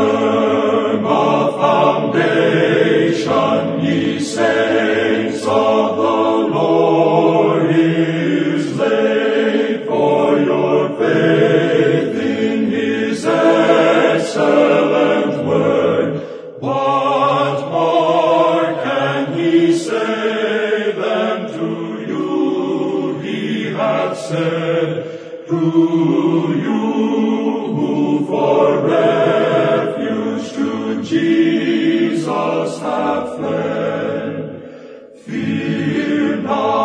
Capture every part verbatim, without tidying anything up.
firm a foundation, ye saints of the Lord is laid, for your faith in his excellent word. What more can he say than to you he hath said? To you who for refuge to Jesus have fled, fear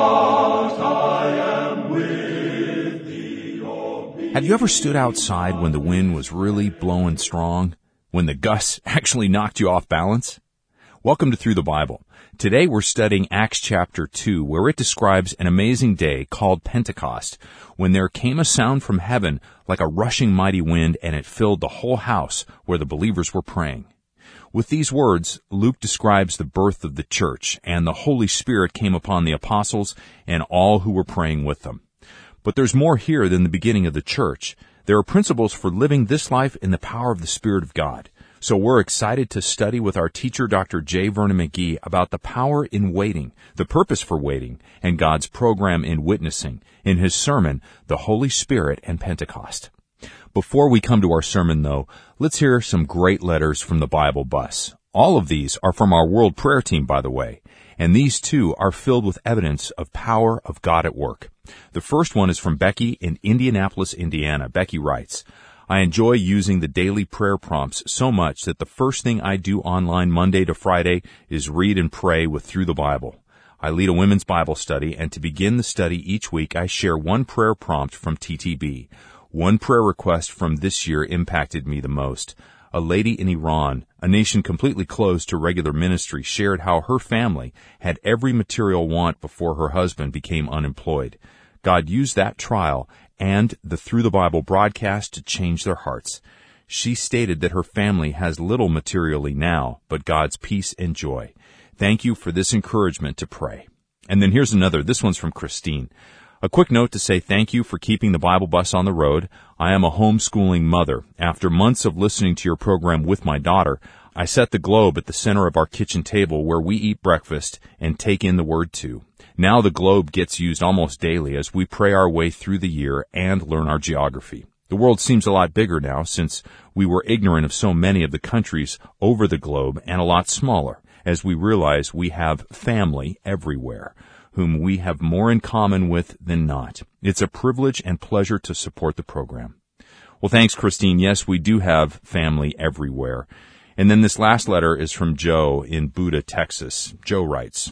not, I am with thee. O be- Have you ever stood outside when the wind was really blowing strong? When the gusts actually knocked you off balance? Welcome to Through the Bible. Today we're studying Acts chapter two, where it describes an amazing day called Pentecost, when there came a sound from heaven like a rushing mighty wind, and it filled the whole house where the believers were praying. With these words, Luke describes the birth of the church, and the Holy Spirit came upon the apostles and all who were praying with them. But there's more here than the beginning of the church. There are principles for living this life in the power of the Spirit of God. So we're excited to study with our teacher, Doctor J. Vernon McGee, about the power in waiting, the purpose for waiting, and God's program in witnessing, in his sermon, The Holy Spirit and Pentecost. Before we come to our sermon, though, let's hear some great letters from the Bible Bus. All of these are from our World Prayer Team, by the way, and these too are filled with evidence of power of God at work. The first one is from Becky in Indianapolis, Indiana. Becky writes, I enjoy using the daily prayer prompts so much that the first thing I do online Monday to Friday is read and pray with Through the Bible. I lead a women's Bible study, and to begin the study each week, I share one prayer prompt from T T B. One prayer request from this year impacted me the most. A lady in Iran, a nation completely closed to regular ministry, shared how her family had every material want before her husband became unemployed. God used that trial and the Through the Bible broadcast to change their hearts. She stated that her family has little materially now, but God's peace and joy. Thank you for this encouragement to pray. And then here's another. This one's from Christine. A quick note to say thank you for keeping the Bible Bus on the road. I am a homeschooling mother. After months of listening to your program with my daughter, I set the globe at the center of our kitchen table where we eat breakfast and take in the Word too. Now the globe gets used almost daily as we pray our way through the year and learn our geography. The world seems a lot bigger now since we were ignorant of so many of the countries over the globe, and a lot smaller as we realize we have family everywhere, whom we have more in common with than not. It's a privilege and pleasure to support the program. Well, thanks, Christine. Yes, we do have family everywhere. And then this last letter is from Joe in Buda, Texas. Joe writes,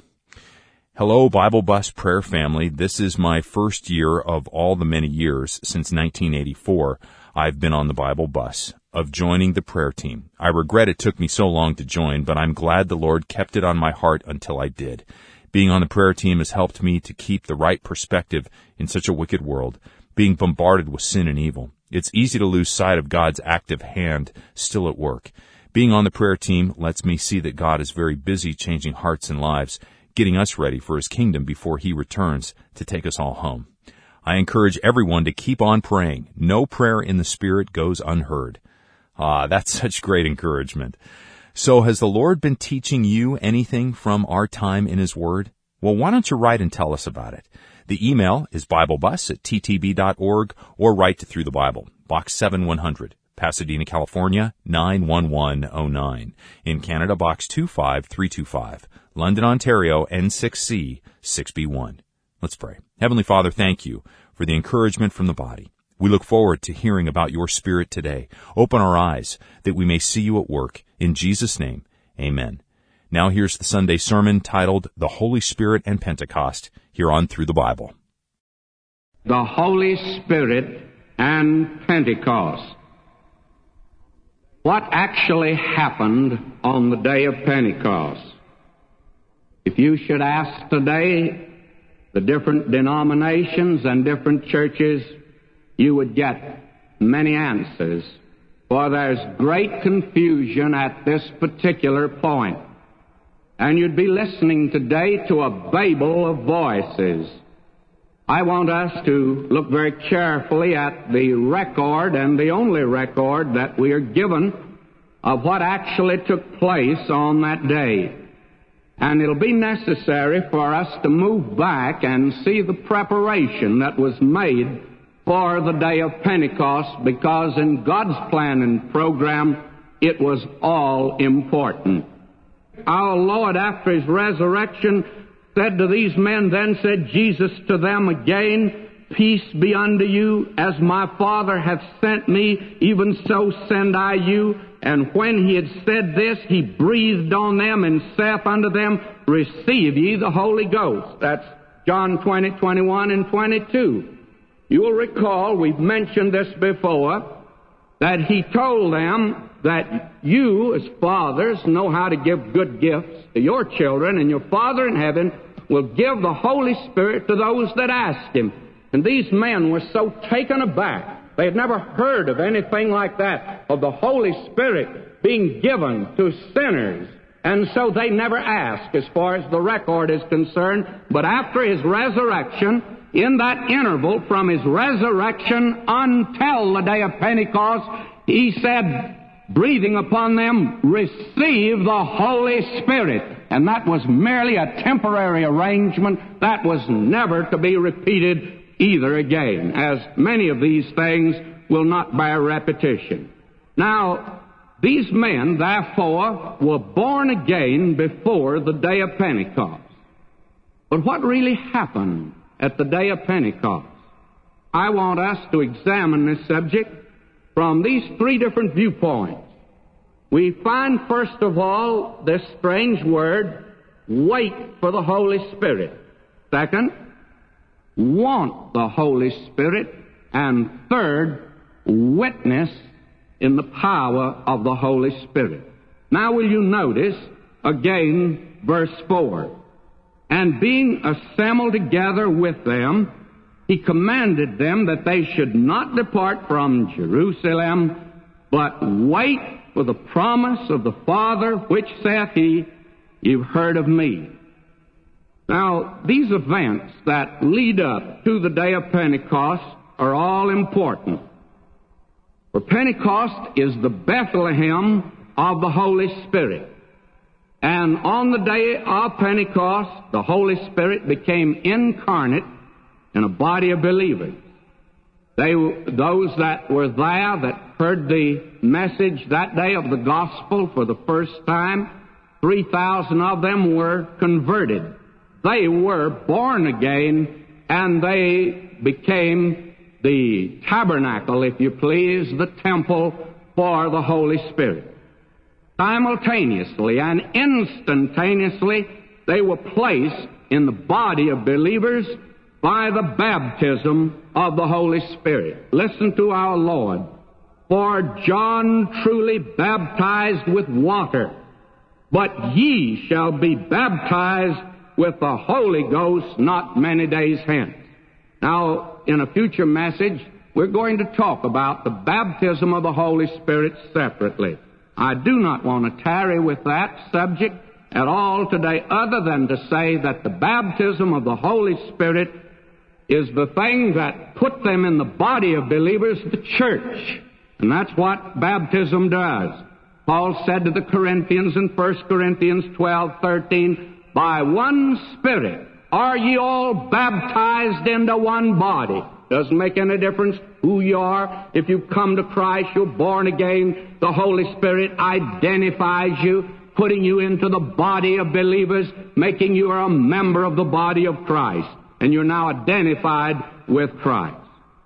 Hello, Bible Bus prayer family. This is my first year of all the many years since nineteen eighty-four I've been on the Bible Bus of joining the prayer team. I regret it took me so long to join, but I'm glad the Lord kept it on my heart until I did. Being on the prayer team has helped me to keep the right perspective in such a wicked world, being bombarded with sin and evil. It's easy to lose sight of God's active hand still at work. Being on the prayer team lets me see that God is very busy changing hearts and lives, getting us ready for his kingdom before he returns to take us all home. I encourage everyone to keep on praying. No prayer in the Spirit goes unheard. Ah, that's such great encouragement. So has the Lord been teaching you anything from our time in his Word? Well, why don't you write and tell us about it? The email is biblebus at t t b dot org, or write to Through the Bible, Box seven one hundred, Pasadena, California, nine one one oh nine. In Canada, Box two five three two five. London, Ontario, N six C six B one. Let's pray. Heavenly Father, thank you for the encouragement from the body. We look forward to hearing about your Spirit today. Open our eyes that we may see you at work. In Jesus' name, amen. Now here's the Sunday sermon titled The Holy Spirit and Pentecost, here on Through the Bible. The Holy Spirit and Pentecost. What actually happened on the day of Pentecost? If you should ask today the different denominations and different churches, you would get many answers, for there's great confusion at this particular point. And you'd be listening today to a babel of voices. I want us to look very carefully at the record, and the only record that we are given of what actually took place on that day. And it'll be necessary for us to move back and see the preparation that was made for the day of Pentecost, because in God's plan and program, it was all important. Our Lord, after His resurrection, said to these men, then said Jesus to them again, peace be unto you, as my Father hath sent me, even so send I you. And when He had said this, He breathed on them and saith unto them, receive ye the Holy Ghost. That's John twenty, twenty-one, and twenty-two. You will recall, we've mentioned this before, that He told them that you, as fathers, know how to give good gifts to your children, and your Father in heaven will give the Holy Spirit to those that ask Him. And these men were so taken aback. They had never heard of anything like that, of the Holy Spirit being given to sinners. And so they never asked, as far as the record is concerned. But after His resurrection, in that interval from His resurrection until the day of Pentecost, He said, breathing upon them, receive the Holy Spirit. And that was merely a temporary arrangement. That was never to be repeated either again, as many of these things will not bear repetition. Now, these men, therefore, were born again before the day of Pentecost. But what really happened at the day of Pentecost? I want us to examine this subject from these three different viewpoints. We find, first of all, this strange word, wait for the Holy Spirit. Second, want the Holy Spirit. And third, witness in the power of the Holy Spirit. Now will you notice, again, verse four. And being assembled together with them, He commanded them that they should not depart from Jerusalem, but wait for the promise of the Father, which saith He, you've heard of me. Now, these events that lead up to the day of Pentecost are all important. For Pentecost is the Bethlehem of the Holy Spirit. And on the day of Pentecost, the Holy Spirit became incarnate in a body of believers. They, those that were there, that heard the message that day of the gospel for the first time, three thousand of them were converted. They were born again, and they became the tabernacle, if you please, the temple for the Holy Spirit. Simultaneously and instantaneously, they were placed in the body of believers by the baptism of the Holy Spirit. Listen to our Lord. For John truly baptized with water, but ye shall be baptized with the Holy Ghost not many days hence. Now, in a future message, we're going to talk about the baptism of the Holy Spirit separately. I do not want to tarry with that subject at all today, other than to say that the baptism of the Holy Spirit is the thing that put them in the body of believers, the church. And that's what baptism does. Paul said to the Corinthians in First Corinthians twelve, thirteen, by one Spirit are ye all baptized into one body. Doesn't make any difference who you are. If you come to Christ, you're born again. The Holy Spirit identifies you, putting you into the body of believers, making you a member of the body of Christ. And you're now identified with Christ.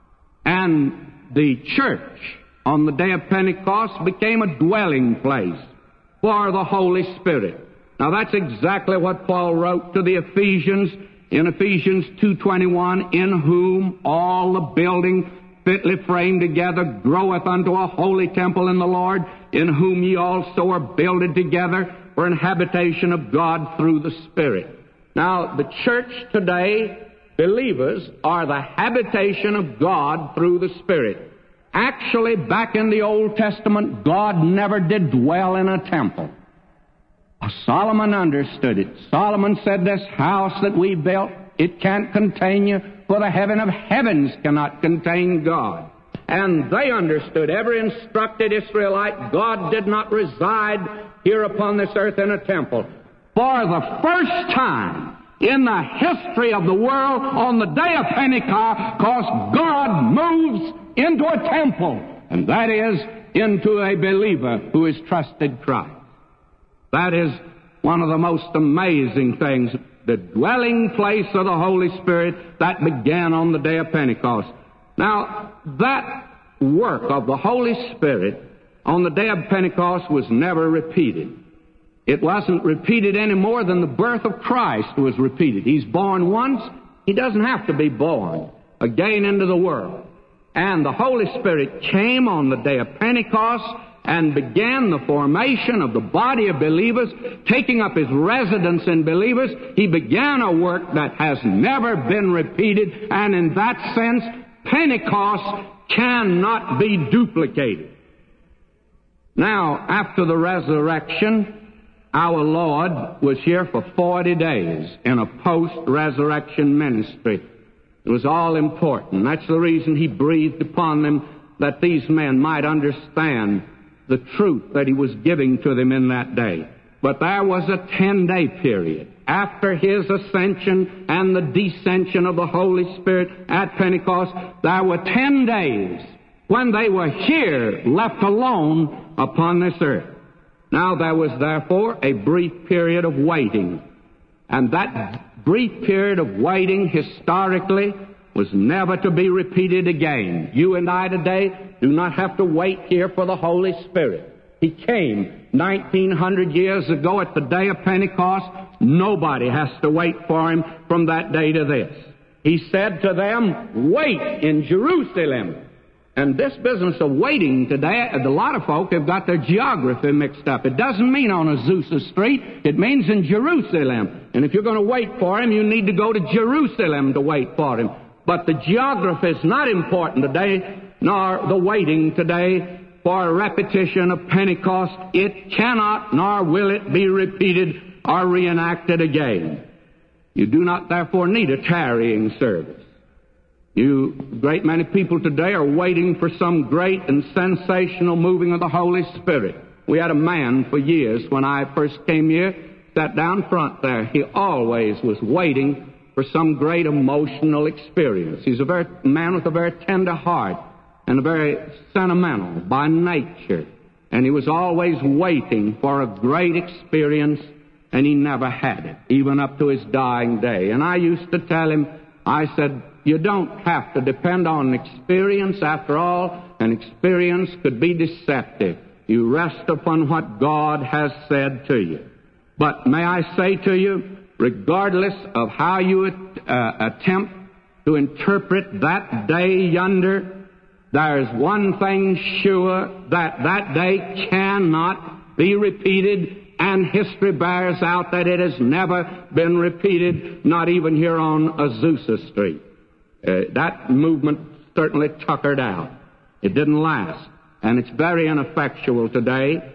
And the church on the day of Pentecost became a dwelling place for the Holy Spirit. Now that's exactly what Paul wrote to the Ephesians in Ephesians two twenty-one, in whom all the building fitly framed together groweth unto a holy temple in the Lord, in whom ye also are builded together for an habitation of God through the Spirit. Now the church today, believers, are the habitation of God through the Spirit. Actually, back in the Old Testament, God never did dwell in a temple. Solomon understood it. Solomon said, this house that we built, it can't contain you, for the heaven of heavens cannot contain God. And they understood, every instructed Israelite, God did not reside here upon this earth in a temple. For the first time in the history of the world, on the day of Pentecost, because God moves into a temple, and that is into a believer who has trusted Christ. That is one of the most amazing things, the dwelling place of the Holy Spirit that began on the day of Pentecost. Now, that work of the Holy Spirit on the day of Pentecost was never repeated. It wasn't repeated any more than the birth of Christ was repeated. He's born once. He doesn't have to be born again into the world. And the Holy Spirit came on the day of Pentecost and began the formation of the body of believers, taking up His residence in believers. He began a work that has never been repeated, and in that sense, Pentecost cannot be duplicated. Now, after the resurrection, our Lord was here for forty days in a post-resurrection ministry. It was all important. That's the reason He breathed upon them, that these men might understand the truth that He was giving to them in that day. But there was a ten-day period after His ascension and the descension of the Holy Spirit at Pentecost. There were ten days when they were here, left alone upon this earth. Now there was therefore a brief period of waiting. And that brief period of waiting historically was never to be repeated again. You and I today do not have to wait here for the Holy Spirit. He came nineteen hundred years ago at the day of Pentecost. Nobody has to wait for Him from that day to this. He said to them, wait in Jerusalem. And this business of waiting today, a lot of folk have got their geography mixed up. It doesn't mean on Azusa Street. It means in Jerusalem. And if you're going to wait for Him, you need to go to Jerusalem to wait for Him. But the geography is not important today, nor the waiting today for a repetition of Pentecost. It cannot, nor will it be repeated or reenacted again. You do not, therefore, need a tarrying service. You, a great many people today are waiting for some great and sensational moving of the Holy Spirit. We had a man for years when I first came here, sat down front there. He always was waiting for some great emotional experience. He's a very man with a very tender heart and a very sentimental by nature. And he was always waiting for a great experience, and he never had it, even up to his dying day. And I used to tell him, I said, you don't have to depend on experience. After all, an experience could be deceptive. You rest upon what God has said to you. But may I say to you, regardless of how you uh, attempt to interpret that day yonder, there's one thing sure, that that day cannot be repeated, and history bears out that it has never been repeated, not even here on Azusa Street. Uh, that movement certainly tuckered out. It didn't last. And it's very ineffectual today.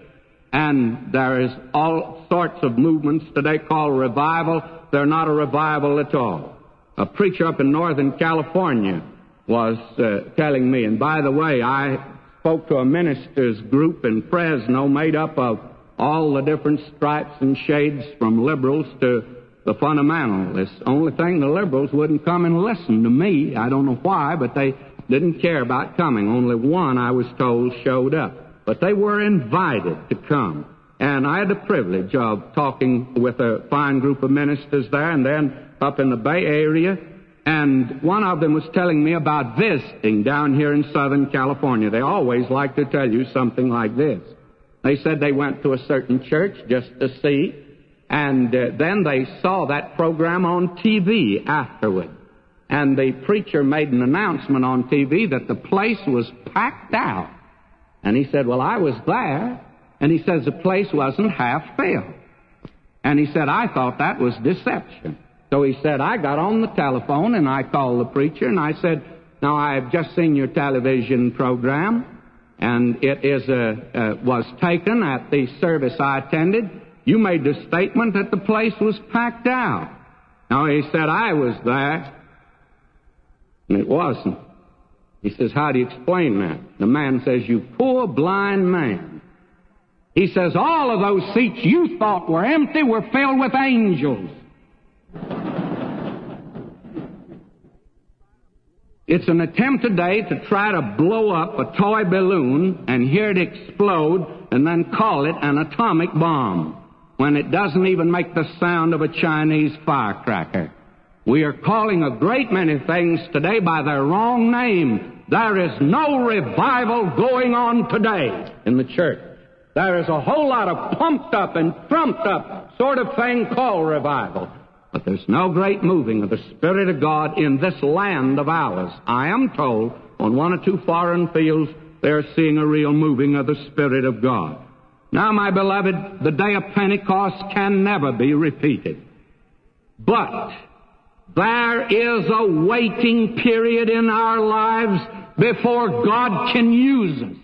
And there is all sorts of movements today called revival. They're not a revival at all. A preacher up in Northern California was uh, telling me, and by the way, I spoke to a ministers group in Fresno made up of all the different stripes and shades from liberals to the fundamentalists. The only thing, the liberals wouldn't come and listen to me. I don't know why, but they didn't care about coming. Only one, I was told, showed up. But they were invited to come. And I had the privilege of talking with a fine group of ministers there and then up in the Bay Area. And one of them was telling me about visiting down here in Southern California. They always like to tell you something like this. They said they went to a certain church just to see, and uh, then they saw that program on T V afterward. And the preacher made an announcement on T V that the place was packed out. And he said, well, I was there. And he says the place wasn't half filled. And he said, I thought that was deception. So he said, I got on the telephone and I called the preacher and I said, now I've just seen your television program, and it is a, uh, was taken at the service I attended. You made the statement that the place was packed out. Now, he said, I was there, and it wasn't. He says, how do you explain that? The man says, you poor blind man. He says, all of those seats you thought were empty were filled with angels. It's an attempt today to try to blow up a toy balloon and hear it explode and then call it an atomic bomb, when it doesn't even make the sound of a Chinese firecracker. We are calling a great many things today by their wrong name. There is no revival going on today in the church. There is a whole lot of pumped up and trumped up sort of thing called revival. But there's no great moving of the Spirit of God in this land of ours. I am told on one or two foreign fields they're seeing a real moving of the Spirit of God. Now, my beloved, the day of Pentecost can never be repeated. But there is a waiting period in our lives before God can use us.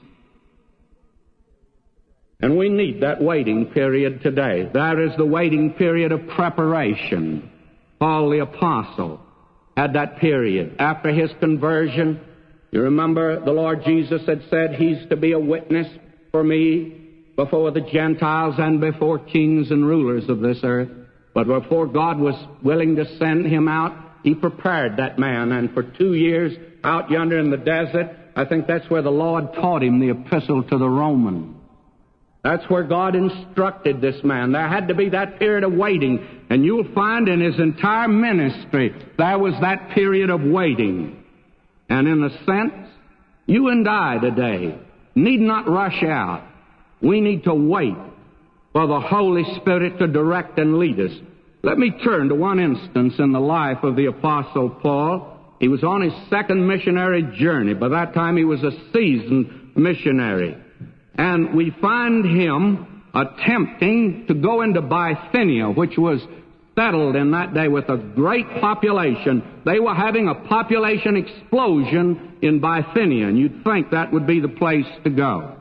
And we need that waiting period today. There is the waiting period of preparation. Paul the Apostle had that period. After his conversion, you remember the Lord Jesus had said, He's to be a witness for me before the Gentiles and before kings and rulers of this earth. But before God was willing to send him out, He prepared that man. And for two years out yonder in the desert, I think that's where the Lord taught him the epistle to the Romans. That's where God instructed this man. There had to be that period of waiting. And you'll find in his entire ministry, there was that period of waiting. And in a sense, you and I today need not rush out. We need to wait for the Holy Spirit to direct and lead us. Let me turn to one instance in the life of the Apostle Paul. He was on his second missionary journey. By that time, he was a seasoned missionary. And we find him attempting to go into Bithynia, which was settled in that day with a great population. They were having a population explosion in Bithynia, and you'd think that would be the place to go.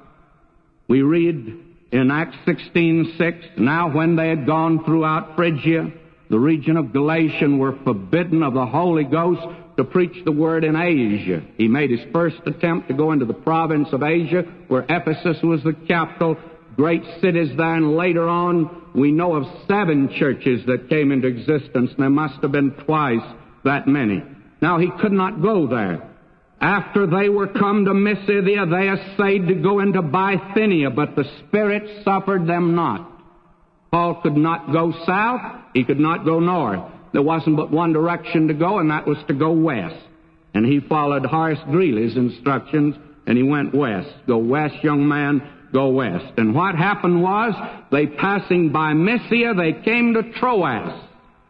We read in Acts sixteen six, now when they had gone throughout Phrygia, the region of Galatia, and were forbidden of the Holy Ghost to preach the word in Asia. He made his first attempt to go into the province of Asia, where Ephesus was the capital, great cities there, and later on we know of seven churches that came into existence, and there must have been twice that many. Now he could not go there. After they were come to Mysia, they essayed to go into Bithynia, but the Spirit suffered them not. Paul could not go south, he could not go north. There wasn't but one direction to go, and that was to go west. And he followed Horace Greeley's instructions, and he went west. Go west, young man, go west. And what happened was, they passing by Mysia, they came to Troas.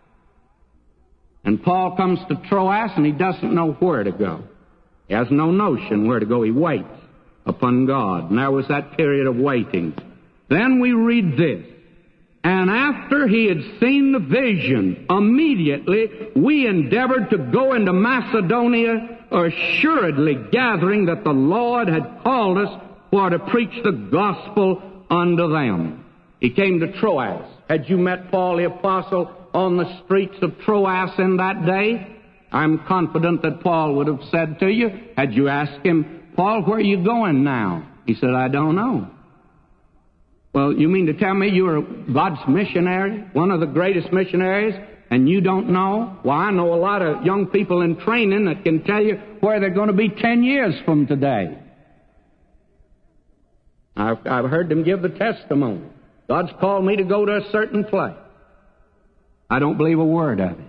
And Paul comes to Troas, and he doesn't know where to go. He has no notion where to go. He waits upon God. And there was that period of waiting. Then we read this. And after he had seen the vision, immediately we endeavored to go into Macedonia, assuredly gathering that the Lord had called us for to preach the gospel unto them. He came to Troas. Had you met Paul the Apostle on the streets of Troas in that day, I'm confident that Paul would have said to you, had you asked him, Paul, where are you going now? He said, I don't know. Well, you mean to tell me you are God's missionary, one of the greatest missionaries, and you don't know? Well, I know a lot of young people in training that can tell you where they're going to be ten years from today. I've, I've heard them give the testimony. God's called me to go to a certain place. I don't believe a word of it.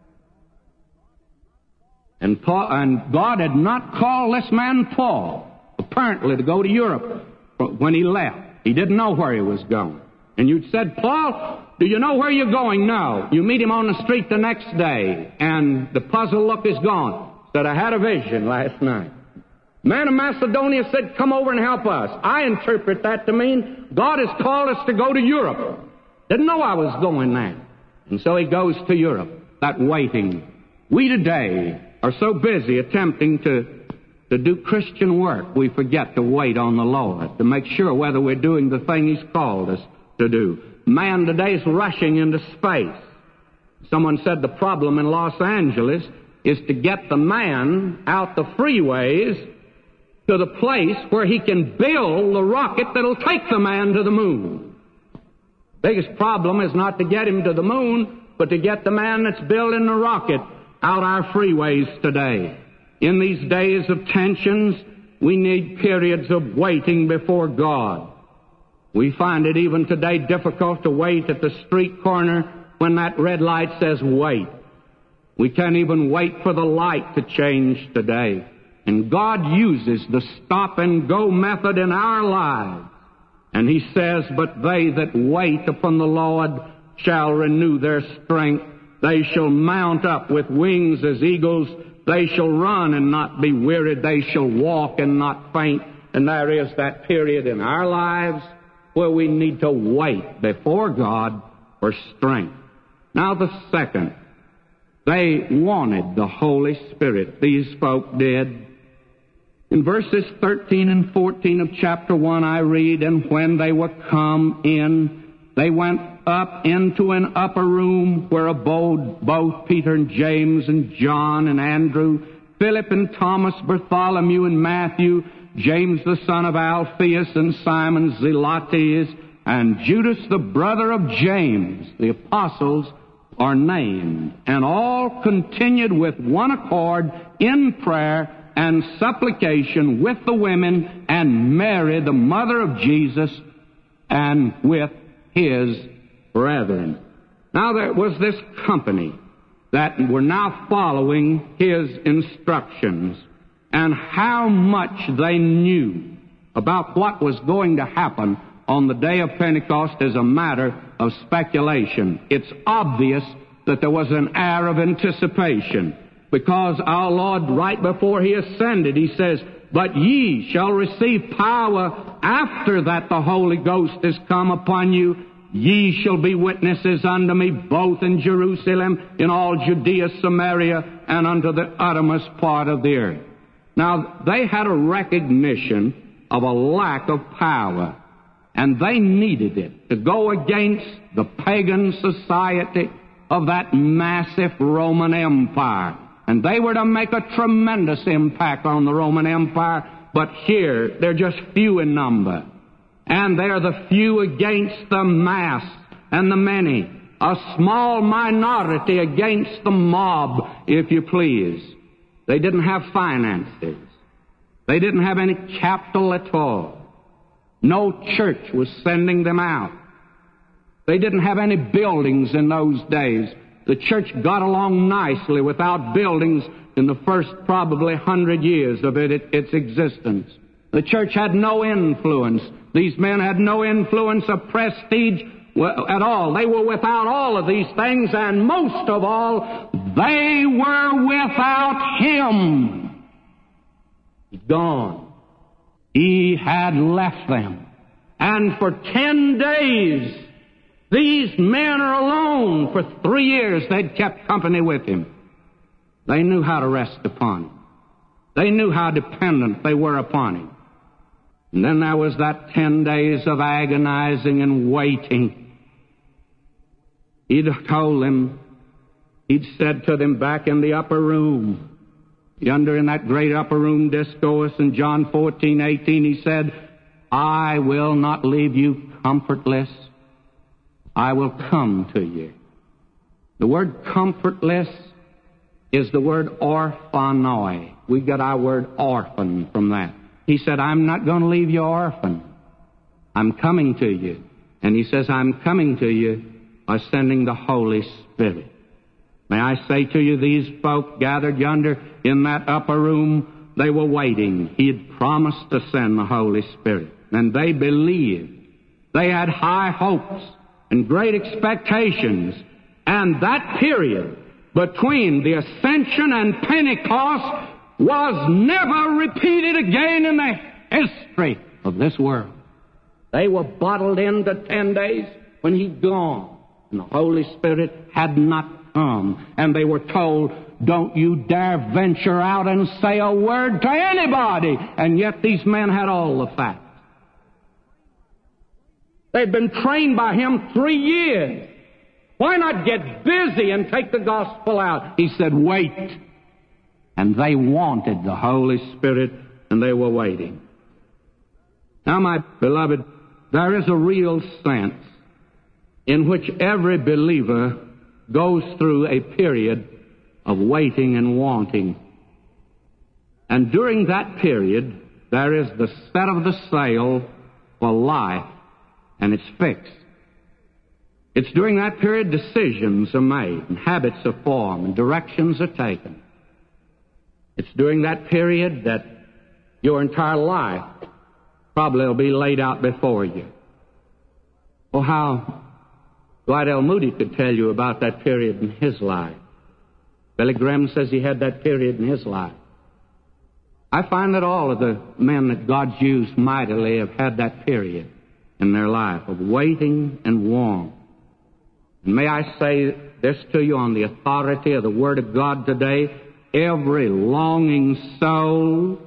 And, Paul, and God had not called this man Paul, apparently, to go to Europe when he left. He didn't know where he was going. And you'd said, Paul, do you know where you're going? No. You meet him on the street the next day, and the puzzled look is gone. Said, I had a vision last night. Man of Macedonia said, come over and help us. I interpret that to mean God has called us to go to Europe. Didn't know I was going there. And so he goes to Europe. That waiting. We today are so busy attempting to To do Christian work, we forget to wait on the Lord, to make sure whether we're doing the thing He's called us to do. Man today is rushing into space. Someone said the problem in Los Angeles is to get the man out the freeways to the place where he can build the rocket that'll take the man to the moon. Biggest problem is not to get him to the moon, but to get the man that's building the rocket out our freeways today. In these days of tensions, we need periods of waiting before God. We find it even today difficult to wait at the street corner when that red light says wait. We can't even wait for the light to change today. And God uses the stop-and-go method in our lives. And He says, "But they that wait upon the Lord shall renew their strength. They shall mount up with wings as eagles. They shall run and not be wearied. They shall walk and not faint." And there is that period in our lives where we need to wait before God for strength. Now the second, they wanted the Holy Spirit. These folk did. In verses thirteen and fourteen of chapter one I read, "And when they were come in, they went up into an upper room where abode both Peter and James and John and Andrew, Philip and Thomas, Bartholomew and Matthew, James the son of Alphaeus and Simon Zelotes, and Judas the brother of James." The apostles are named. "And all continued with one accord in prayer and supplication with the women and Mary, the mother of Jesus, and with His brethren." Now there was this company that were now following His instructions, and how much they knew about what was going to happen on the day of Pentecost is a matter of speculation. It's obvious that there was an air of anticipation, because our Lord, right before He ascended, He says, "But ye shall receive power after that the Holy Ghost is come upon you. Ye shall be witnesses unto me both in Jerusalem, in all Judea, Samaria, and unto the uttermost part of the earth." Now, they had a recognition of a lack of power, and they needed it to go against the pagan society of that massive Roman Empire. And they were to make a tremendous impact on the Roman Empire, but here they're just few in number. And they're the few against the mass and the many. A small minority against the mob, if you please. They didn't have finances. They didn't have any capital at all. No church was sending them out. They didn't have any buildings in those days. The church got along nicely without buildings in the first probably hundred years of it, it, its existence. The church had no influence. These men had no influence of prestige at all. They were without all of these things, and most of all, they were without Him. He's gone. He had left them. And for ten days, these men are alone. For three years, they'd kept company with Him. They knew how to rest upon Him. They knew how dependent they were upon Him. And then there was that ten days of agonizing and waiting. He'd told them, He'd said to them back in the upper room, yonder in that great upper room discourse in John fourteen eighteen, He said, "I will not leave you comfortless. I will come to you." The word comfortless is the word orphanoi. We got our word orphan from that. He said, "I'm not going to leave you orphan. I'm coming to you." And He says, "I'm coming to you by sending the Holy Spirit." May I say to you, these folk gathered yonder in that upper room, they were waiting. He had promised to send the Holy Spirit. And they believed. They had high hopes and great expectations. And that period between the Ascension and Pentecost was never repeated again in the history of this world. They were bottled into ten days when He'd gone, and the Holy Spirit had not come. And they were told, "Don't you dare venture out and say a word to anybody." And yet these men had all the facts. They'd been trained by Him three years. Why not get busy and take the gospel out? He said, "Wait. And they wanted the Holy Spirit, and they were waiting. Now, my beloved, there is a real sense in which every believer goes through a period of waiting and wanting. And during that period, there is the set of the sail for life, and it's fixed. It's during that period decisions are made, and habits are formed, and directions are taken. It's during that period that your entire life probably will be laid out before you. Oh, how Dwight L. Moody could tell you about that period in his life. Billy Graham says he had that period in his life. I find that all of the men that God's used mightily have had that period in their life of waiting and want. And may I say this to you on the authority of the Word of God today, every longing soul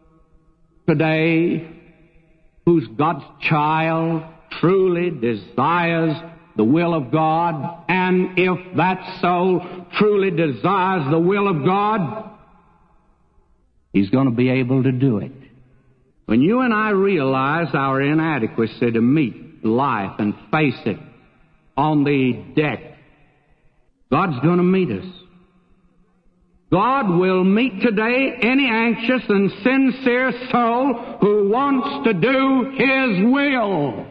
today who's God's child truly desires the will of God, and if that soul truly desires the will of God, he's going to be able to do it. When you and I realize our inadequacy to meet life and face it on the deck, God's going to meet us. God will meet today any anxious and sincere soul who wants to do His will.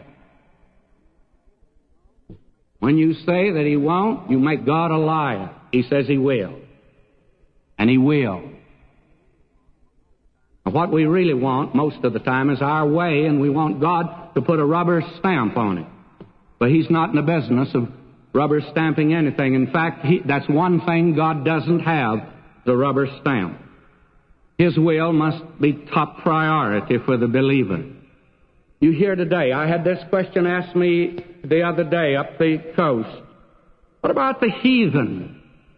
When you say that He won't, you make God a liar. He says He will. And He will. What we really want most of the time is our way, and we want God to put a rubber stamp on it. But He's not in the business of rubber stamping anything. In fact, he, that's one thing God doesn't have, the rubber stamp. His will must be top priority for the believer. You hear today, I had this question asked me the other day up the coast. What about the heathen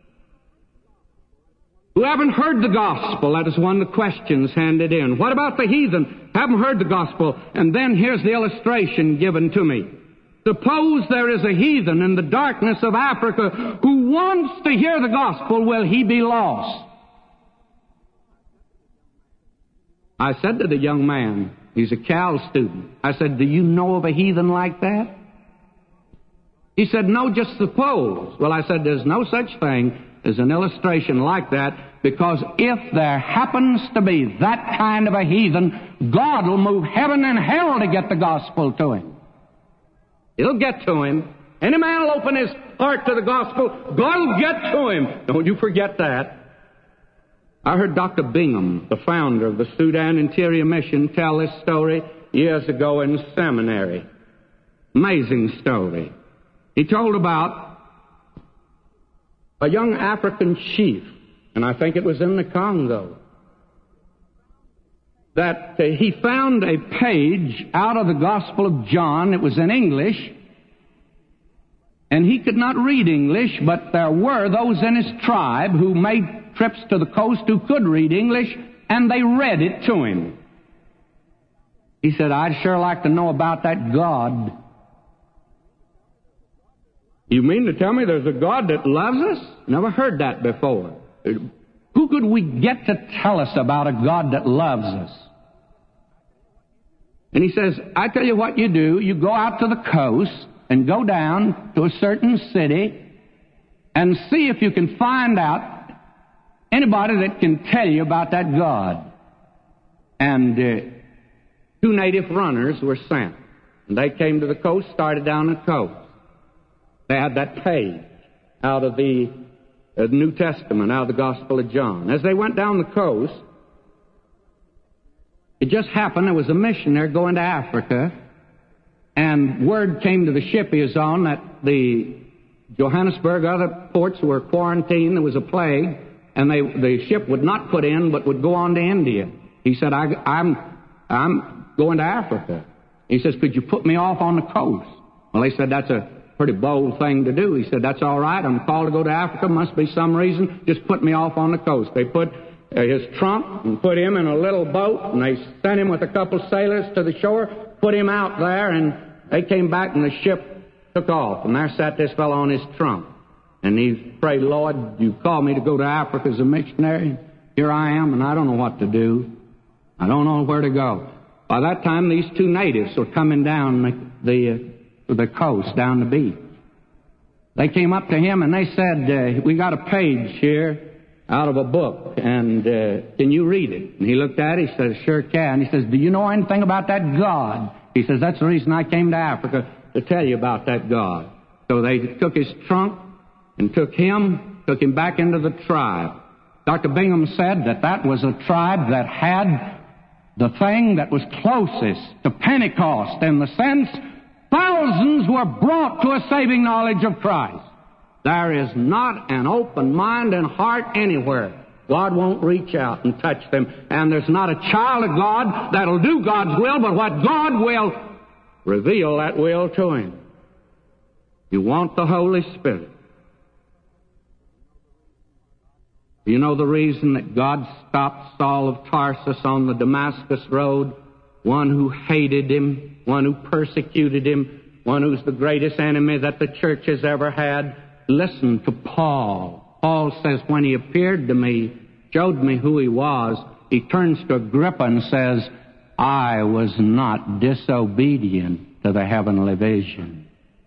who haven't heard the gospel? That is one of the questions handed in. What about the heathen who haven't heard the gospel? And then here's the illustration given to me. Suppose there is a heathen in the darkness of Africa who wants to hear the gospel. Will he be lost? I said to the young man, he's a Cal student, I said, do you know of a heathen like that? He said, no, just suppose. Well, I said, there's no such thing as an illustration like that, because if there happens to be that kind of a heathen, God will move heaven and hell to get the gospel to him. It'll get to him. Any man will open his heart to the gospel, God will get to him. Don't you forget that. I heard Doctor Bingham, the founder of the Sudan Interior Mission, tell this story years ago in seminary. Amazing story. He told about a young African chief, and I think it was in the Congo, that uh, he found a page out of the Gospel of John. It was in English, and he could not read English, but there were those in his tribe who made trips to the coast who could read English, and they read it to him. He said, I'd sure like to know about that God. You mean to tell me there's a God that loves us? Never heard that before. Who could we get to tell us about a God that loves us? And he says, I tell you what you do. You go out to the coast and go down to a certain city and see if you can find out anybody that can tell you about that God. And uh, two native runners were sent. And they came to the coast, started down the coast. They had that page out of the uh, New Testament, out of the Gospel of John. As they went down the coast, it just happened there was a missionary going to Africa, and word came to the ship he was on that the Johannesburg, other ports were quarantined. There was a plague, and they, the ship would not put in, but would go on to India. He said, I, I'm, I'm going to Africa. He says, could you put me off on the coast? Well, they said, that's a pretty bold thing to do. He said, that's all right. I'm called to go to Africa. Must be some reason. Just put me off on the coast. They put uh, his trunk and put him in a little boat, and they sent him with a couple sailors to the shore, put him out there, and they came back, and the ship took off. And there sat this fellow on his trunk. And he prayed, Lord, you called me to go to Africa as a missionary. here I am, and I don't know what to do. I don't know where to go. By that time, these two natives were coming down the, the, uh, the coast, down the beach. They came up to him and they said, uh, we got a page here out of a book, and uh, can you read it? And he looked at it, he says, sure can. He says, do you know anything about that God? He says, that's the reason I came to Africa, to tell you about that God. So they took his trunk and took him, took him back into the tribe. Doctor Bingham said that that was a tribe that had the thing that was closest to Pentecost in the sense thousands were brought to a saving knowledge of Christ. There is not an open mind and heart anywhere. God won't reach out and touch them. And there's not a child of God that'll do God's will, but what God will, reveal that will to him. You want the Holy Spirit. You know the reason that God stopped Saul of Tarsus on the Damascus road? One who hated him, one who persecuted him, one who's the greatest enemy that the church has ever had. Listen to Paul. Paul says, when he appeared to me, showed me who he was, he turns to Agrippa and says, I was not disobedient to the heavenly vision.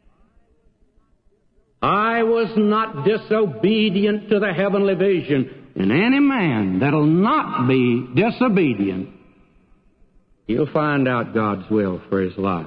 I was not disobedient to the heavenly vision. And any man that'll not be disobedient, he'll find out God's will for his life.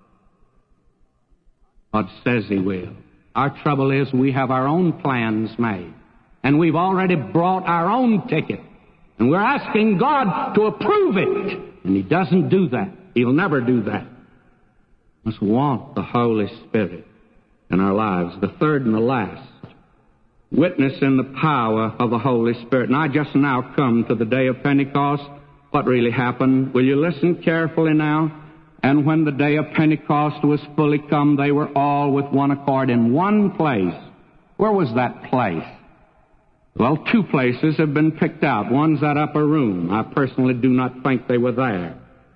God says he will. Our trouble is we have our own plans made. And we've already brought our own ticket. And we're asking God to approve it. And he doesn't do that. He'll never do that. We must want the Holy Spirit in our lives. The third and the last, witness in the power of the Holy Spirit. And I just now come to the day of Pentecost. What really happened? Will you listen carefully now? And when the day of Pentecost was fully come, they were all with one accord in one place. Where was that place? Well, two places have been picked out. One's that upper room. I personally do not think they were there.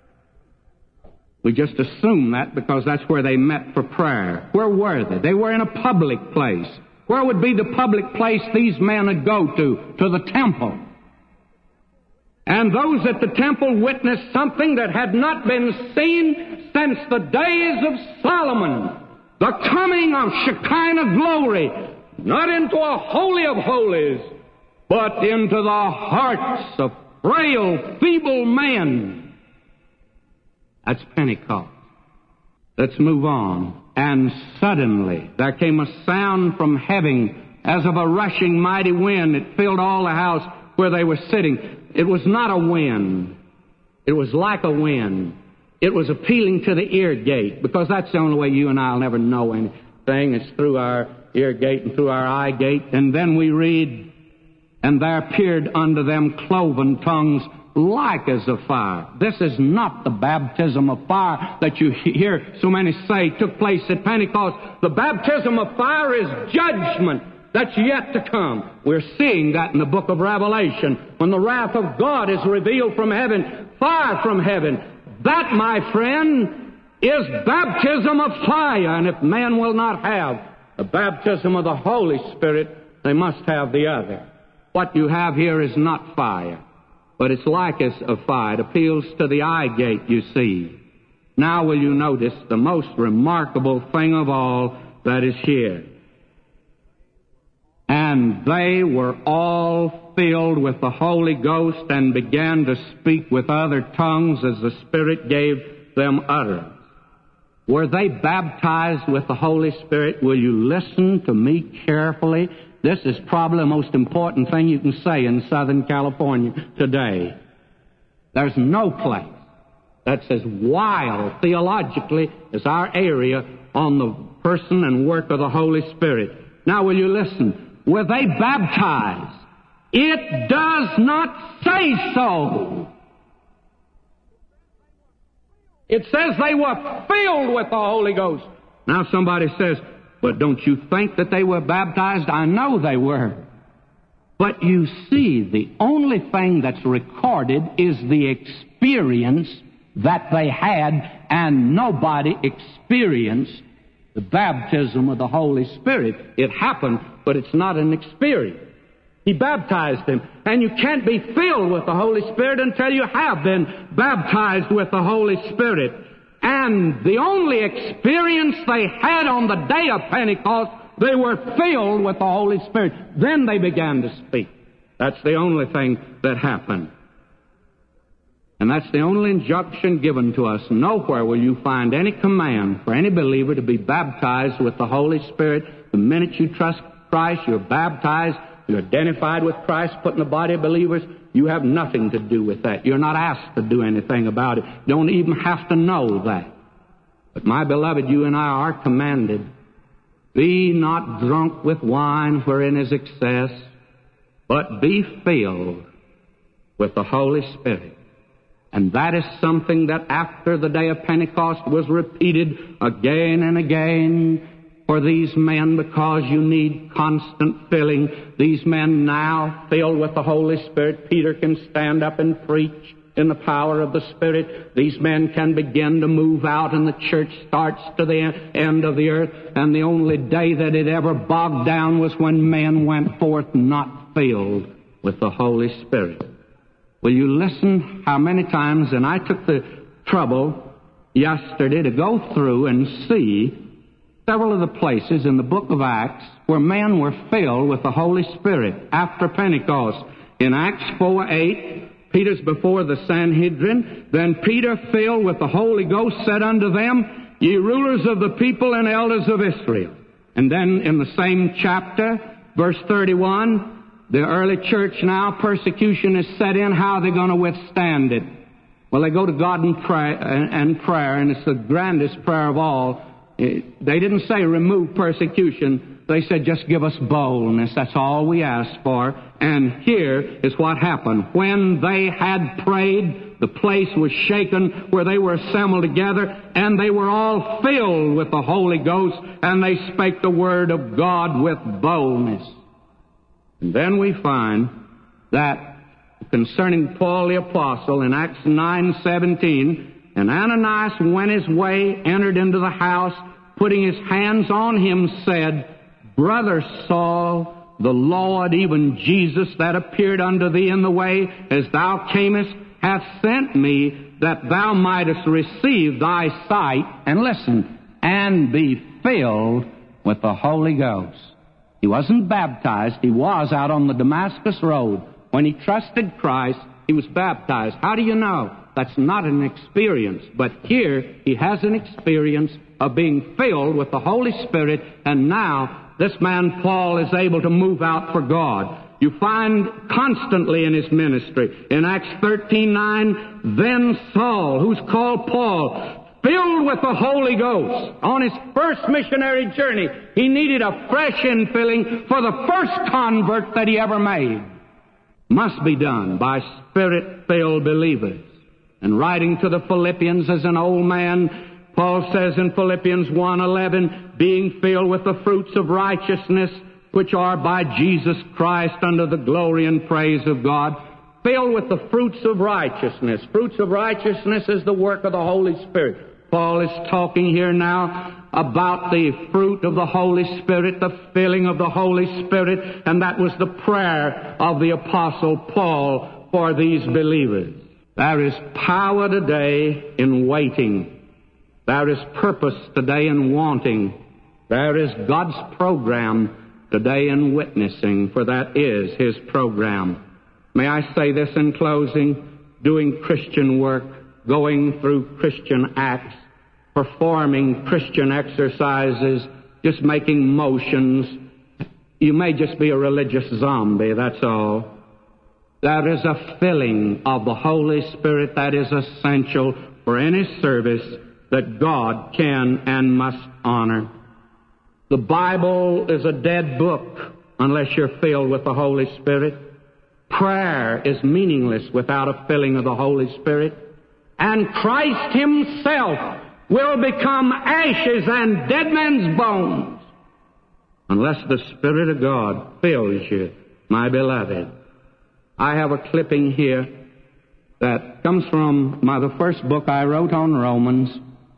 We just assume that because that's where they met for prayer. Where were they? They were in a public place. Where would be the public place these men would go to? To the temple. And those at the temple witnessed something that had not been seen since the days of Solomon. The coming of Shekinah glory, not into a holy of holies, but into the hearts of frail, feeble men. That's Pentecost. Let's move on. And suddenly there came a sound from heaven as of a rushing mighty wind. It filled all the house where they were sitting. It was not a wind. It was like a wind. It was appealing to the ear gate, because that's the only way you and I will never know anything. It's through our ear gate and through our eye gate. And then we read, and there appeared unto them cloven tongues like as of fire. This is not the baptism of fire that you hear so many say took place at Pentecost. The baptism of fire is judgment that's yet to come. We're seeing that in the book of Revelation, when the wrath of God is revealed from heaven, fire from heaven. That, my friend, is baptism of fire. And if man will not have the baptism of the Holy Spirit, they must have the other. What you have here is not fire, but it's like as of fire. It appeals to the eye gate, you see. Now will you notice the most remarkable thing of all that is here. And they were all filled with the Holy Ghost and began to speak with other tongues as the Spirit gave them utterance. Were they baptized with the Holy Spirit? Will you listen to me carefully? This is probably the most important thing you can say in Southern California today. There's no place that's as wild theologically as our area on the person and work of the Holy Spirit. Now will you listen? Were they baptized? It does not say so. It says they were filled with the Holy Ghost. Now somebody says, but don't you think that they were baptized? I know they were. But you see, the only thing that's recorded is the experience that they had, and nobody experienced the baptism of the Holy Spirit. It happened, but it's not an experience. He baptized them. And you can't be filled with the Holy Spirit until you have been baptized with the Holy Spirit. And the only experience they had on the day of Pentecost, they were filled with the Holy Spirit. Then they began to speak. That's the only thing that happened. And that's the only injunction given to us. Nowhere will you find any command for any believer to be baptized with the Holy Spirit. The minute you trust Christ, you're baptized, you're identified with Christ, put in the body of believers. You have nothing to do with that. You're not asked to do anything about it. You don't even have to know that. But my beloved, you and I are commanded, be not drunk with wine wherein is excess, but be filled with the Holy Spirit. And that is something that after the day of Pentecost was repeated again and again for these men, because you need constant filling. These men now filled with the Holy Spirit, Peter can stand up and preach in the power of the Spirit. These men can begin to move out, and the church starts to the end of the earth. And the only day that it ever bogged down was when men went forth not filled with the Holy Spirit. Will you listen how many times, and I took the trouble yesterday to go through and see several of the places in the book of Acts where men were filled with the Holy Spirit after Pentecost. In Acts four eight, Peter's before the Sanhedrin. Then Peter, filled with the Holy Ghost, said unto them, Ye rulers of the people and elders of Israel. And then in the same chapter, verse thirty-one, the early church now, persecution is set in. How are they going to withstand it? Well, they go to God in prayer, and prayer, and it's the grandest prayer of all. They didn't say remove persecution. They said just give us boldness. That's all we ask for. And here is what happened. When they had prayed, the place was shaken where they were assembled together, and they were all filled with the Holy Ghost, and they spake the word of God with boldness. And then we find that concerning Paul the Apostle in Acts nine seventeen, and Ananias went his way, entered into the house, putting his hands on him, said, Brother Saul, the Lord, even Jesus, that appeared unto thee in the way as thou camest, hath sent me that thou mightest receive thy sight, and listen, and be filled with the Holy Ghost. He wasn't baptized. He was out on the Damascus Road. When he trusted Christ, he was baptized. How do you know? That's not an experience. But here, he has an experience of being filled with the Holy Spirit, and now this man Paul is able to move out for God. You find constantly in his ministry, in Acts thirteen nine, then Saul, who's called Paul, filled with the Holy Ghost. On his first missionary journey, he needed a fresh infilling for the first convert that he ever made. Must be done by Spirit-filled believers. And writing to the Philippians as an old man, Paul says in Philippians one eleven, being filled with the fruits of righteousness, which are by Jesus Christ unto the glory and praise of God. Filled with the fruits of righteousness. Fruits of righteousness is the work of the Holy Spirit. Paul is talking here now about the fruit of the Holy Spirit, the filling of the Holy Spirit, and that was the prayer of the Apostle Paul for these believers. There is power today in waiting. There is purpose today in wanting. There is God's program today in witnessing, for that is His program. May I say this in closing? Doing Christian work, going through Christian acts, performing Christian exercises, just making motions. You may just be a religious zombie, that's all. There is a filling of the Holy Spirit that is essential for any service that God can and must honor. The Bible is a dead book unless you're filled with the Holy Spirit. Prayer is meaningless without a filling of the Holy Spirit. And Christ Himself will become ashes and dead men's bones unless the Spirit of God fills you, my beloved. I have a clipping here that comes from my, the first book I wrote on Romans.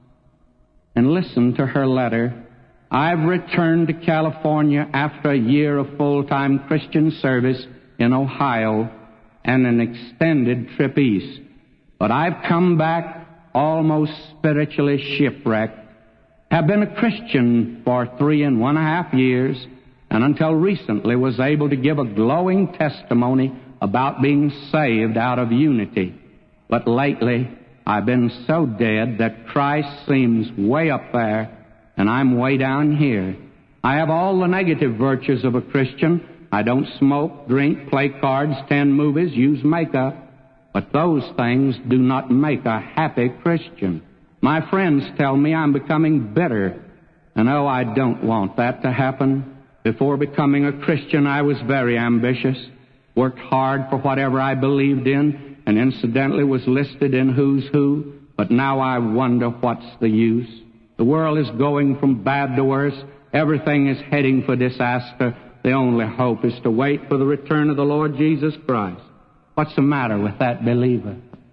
And listen to her letter. I've returned to California after a year of full-time Christian service in Ohio and an extended trip east. But I've come back almost spiritually shipwrecked, have been a Christian for three and one half years, and until recently was able to give a glowing testimony about being saved out of unity. But lately, I've been so dead that Christ seems way up there, and I'm way down here. I have all the negative virtues of a Christian. I don't smoke, drink, play cards, attend movies, use makeup. But those things do not make a happy Christian. My friends tell me I'm becoming bitter, and oh, I don't want that to happen. Before becoming a Christian, I was very ambitious, worked hard for whatever I believed in, and incidentally was listed in Who's Who, but now I wonder what's the use. The world is going from bad to worse. Everything is heading for disaster. The only hope is to wait for the return of the Lord Jesus Christ. What's the matter with that believer?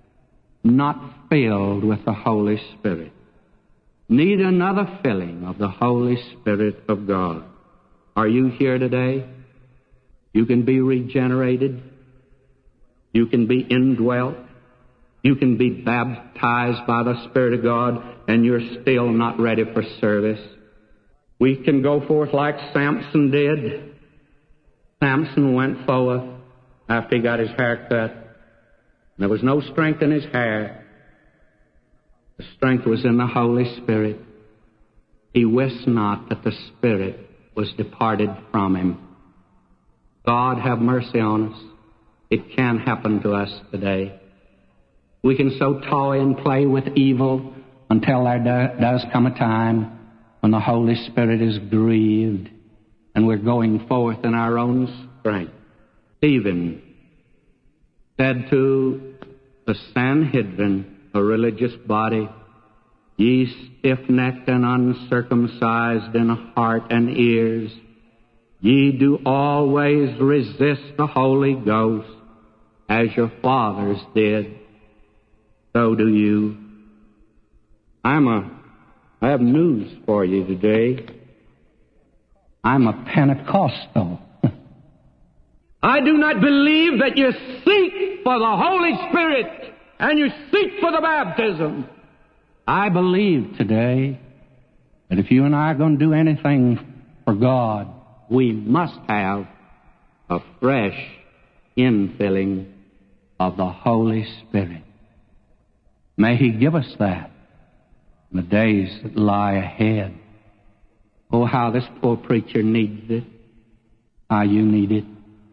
Not filled with the Holy Spirit. Need another filling of the Holy Spirit of God. Are you here today? You can be regenerated. You can be indwelt. You can be baptized by the Spirit of God, and you're still not ready for service. We can go forth like Samson did. Samson went forth after he got his hair cut. There was no strength in his hair. The strength was in the Holy Spirit. He wist not that the Spirit was departed from him. God have mercy on us. It can happen to us today. We can so toy and play with evil until there do, does come a time when the Holy Spirit is grieved and we're going forth in our own strength. Stephen said to the Sanhedrin, a religious body, "Ye stiff-necked and uncircumcised in heart and ears, ye do always resist the Holy Ghost, as your fathers did, so do you." I'm a, I have news for you today. I'm a Pentecostal. I do not believe that you seek for the Holy Spirit and you seek for the baptism. I believe today that if you and I are going to do anything for God, we must have a fresh infilling of the Holy Spirit. May He give us that in the days that lie ahead. Oh, how this poor preacher needs it. How you need it.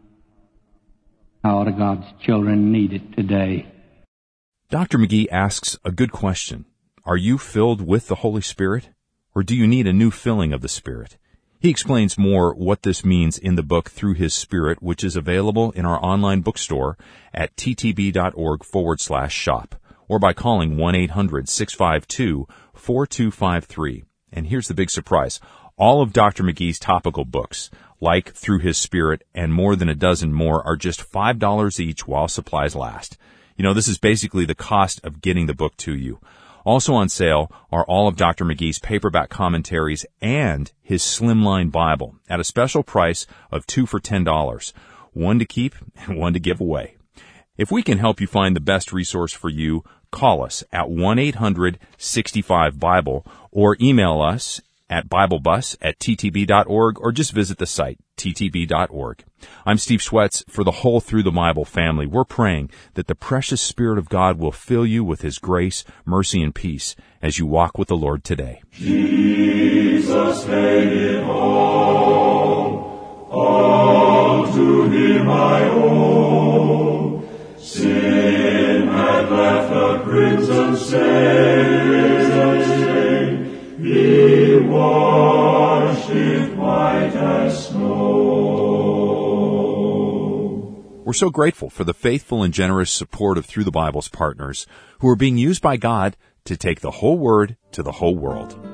How all of God's children need it today. Doctor McGee asks a good question. Are you filled with the Holy Spirit, or do you need a new filling of the Spirit? He explains more what this means in the book Through His Spirit, which is available in our online bookstore at ttb.org forward slash shop, or by calling one eight hundred six five two four two five three. And here's the big surprise. All of Doctor McGee's topical books, like Through His Spirit and more than a dozen more, are just five dollars each while supplies last. You know, this is basically the cost of getting the book to you. Also on sale are all of Doctor McGee's paperback commentaries and his Slimline Bible at a special price of two for ten dollars. One to keep and one to give away. If we can help you find the best resource for you, call us at one eight hundred sixty-five Bible or email us at biblebus at ttb.org or just visit the site, ttb.org. I'm Steve Schwetz. For the whole Through the Bible family, we're praying that the precious Spirit of God will fill you with His grace, mercy, and peace as you walk with the Lord today. Jesus made it all, all to Him I owe. Sin had left a crimson stain, He washed it white as snow. We're so grateful for the faithful and generous support of Through the Bible's partners who are being used by God to take the whole Word to the whole world.